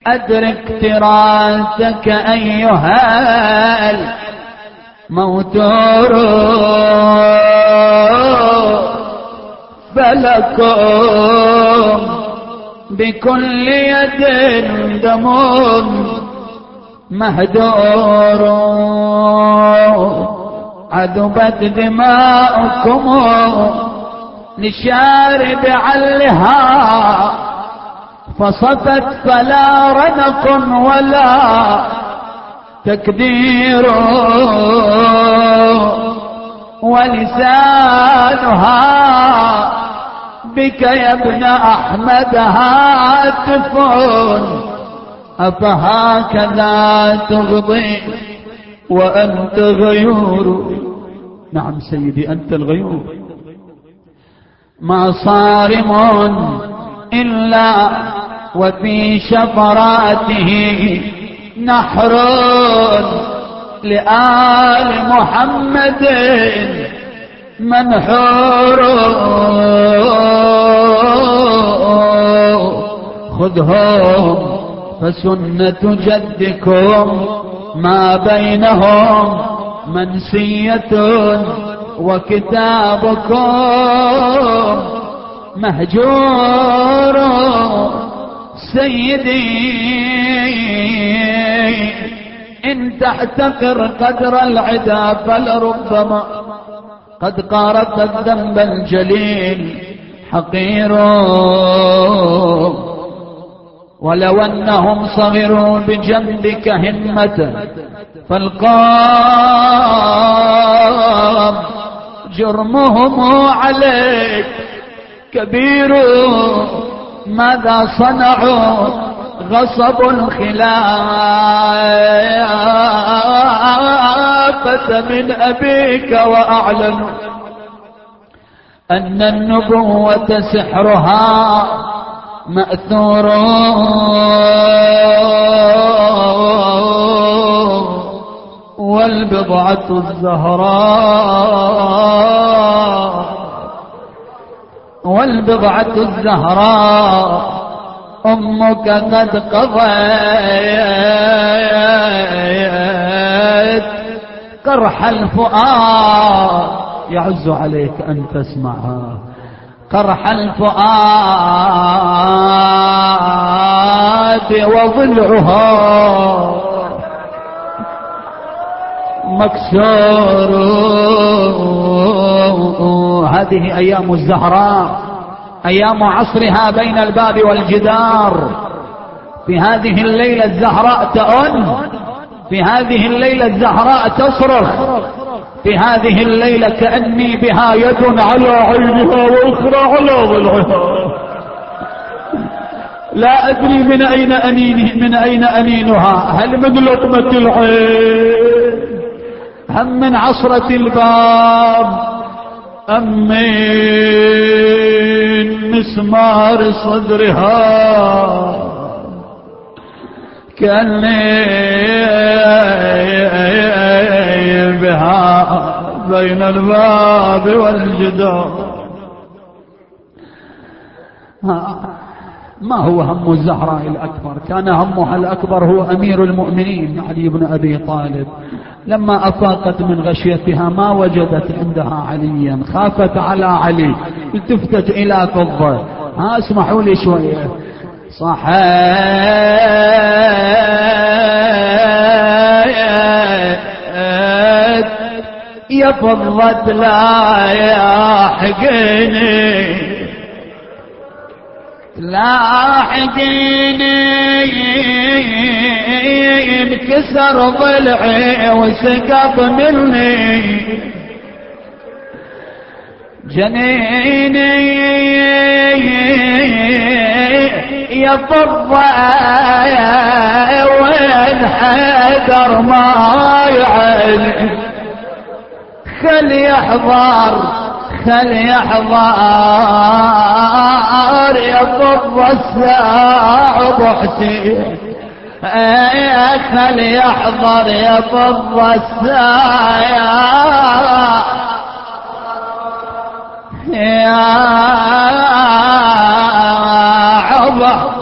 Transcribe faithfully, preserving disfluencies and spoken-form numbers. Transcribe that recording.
أدرك تراثك أيها الموتور، فلكم بكل يد دم مهدور، عذبت دماؤكم لشارب علها، فصفت فلا رنق ولا تكدير، ولسانها بك يا ابن أحمد هاتف، أفهكذا تغضي وأنت غيور؟ نعم سيدي أنت الغيور. ما صارم إلا وفي شفراته نحر لآل محمد منحور، خذهم فسنة جدكم ما بينهم منسية، وكتابكم مهجور. سيدي إن تحتقر قدر العدا فلربما قد قارت الذنب الجليل حقير، ولو أنهم صغروا بجنبك همة فالقام جرمهم عليك كبير. ماذا صنعوا؟ غصبوا الخلافة من أبيك وأعلنوا أن النبوة سحرها مأثور، والبضعة الزهراء والبضعة الزهراء أمك قد قضيت قرح الفؤاد. يعز عليك أن تسمعها. قرح الفؤاد وضلعها مكسور. هذه أيام الزهراء، أيام عصرها بين الباب والجدار. في هذه الليلة الزهراء تأن، في هذه الليلة الزهراء تصرخ، في هذه الليلة كأني بها يد على عينها وأخرى على ضلعها. لا أدري من أين أنينه من أين أنينها، هل من لطمة العين هم من عصرة الباب أم من مسمار صدرها؟ كأني بها بين الباب والجدار. ما هو هم الزهراء الأكبر؟ كان همها الأكبر هو أمير المؤمنين علي بن أبي طالب. لما أفاقت من غشيتها ما وجدت عندها عليا، خافت على علي، التفتت إلى فضة. ها اسمحوا لي شوية. صحيت يا فضة لا يحقني لاحقيني، انكسر ضلعي وسقط مني جنيني يا فضة وين حيدر ما يعلم، خل يحضر خل يحضر يا فضة الساعة بحسين، خل يحضر يا فضة الساعة يا عبر